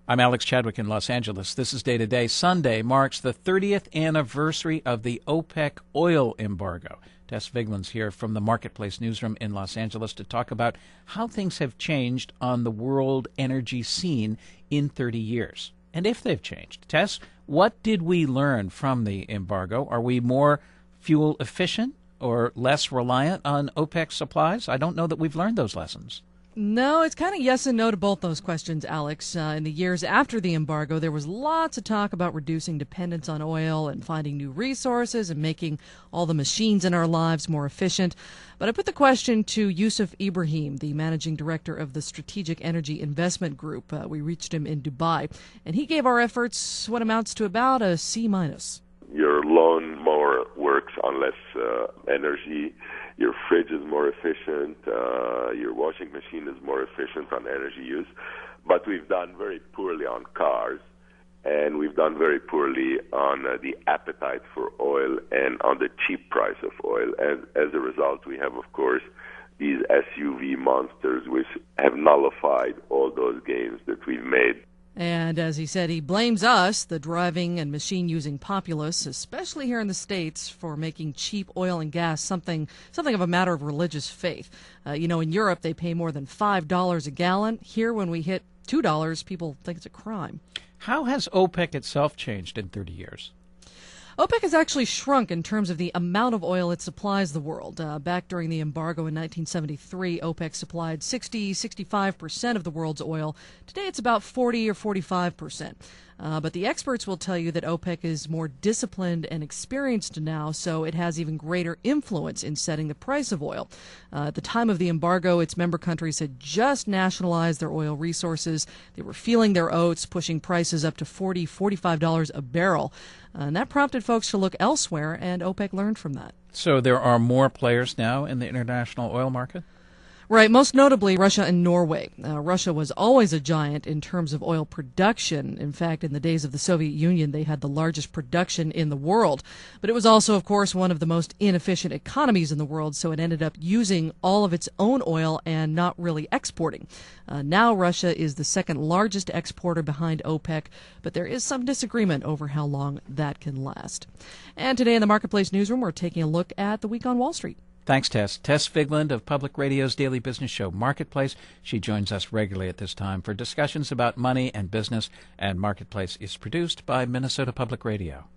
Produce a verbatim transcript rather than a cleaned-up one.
I'm Alex Chadwick in Los Angeles. This is Day to Day. Sunday marks the thirtieth anniversary of the OPEC oil embargo. Tess Vigland's here from the Marketplace newsroom in Los Angeles to talk about how things have changed on the world energy scene in thirty years, and if they've changed. Tess, what did we learn from the embargo? Are we more fuel efficient or less reliant on OPEC supplies? I don't know that we've learned those lessons. No, it's kind of yes and no to both those questions, Alex. Uh, in the years after the embargo, there was lots of talk about reducing dependence on oil and finding new resources and making all the machines in our lives more efficient. But I put the question to Yusuf Ibrahim, the managing director of the Strategic Energy Investment Group. Uh, we reached him in Dubai, and he gave our efforts what amounts to about a C minus. Your lawnmower works on less uh, energy. Your fridge is more efficient. Uh, your washing machine is more efficient on energy use. But we've done very poorly on cars, and we've done very poorly on uh, the appetite for oil and on the cheap price of oil. And as a result, we have, of course, these S U V monsters which have nullified all those gains that we've made. And as he said, he blames us, the driving and machine-using populace, especially here in the States, for making cheap oil and gas something something of a matter of religious faith. Uh, you know, in Europe, they pay more than five dollars a gallon. Here, when we hit two dollars, people think it's a crime. How has OPEC itself changed in thirty years? OPEC has actually shrunk in terms of the amount of oil it supplies the world. Uh, back during the embargo in nineteen seventy-three, OPEC supplied sixty, sixty-five percent of the world's oil. Today it's about forty or forty-five percent. Uh, but the experts will tell you that OPEC is more disciplined and experienced now, so it has even greater influence in setting the price of oil. Uh, at the time of the embargo, its member countries had just nationalized their oil resources. They were feeling their oats, pushing prices up to forty dollars, forty-five dollars a barrel. Uh, and that prompted folks to look elsewhere, and OPEC learned from that. So there are more players now in the international oil market? Right, most notably Russia and Norway. Uh, Russia was always a giant in terms of oil production. In fact, in the days of the Soviet Union, they had the largest production in the world. But it was also, of course, one of the most inefficient economies in the world, so it ended up using all of its own oil and not really exporting. Uh, now Russia is the second largest exporter behind OPEC, but there is some disagreement over how long that can last. And today in the Marketplace newsroom, we're taking a look at the week on Wall Street. Thanks, Tess. Tess Vigland of Public Radio's daily business show, Marketplace. She joins us regularly at this time for discussions about money and business, and Marketplace is produced by Minnesota Public Radio.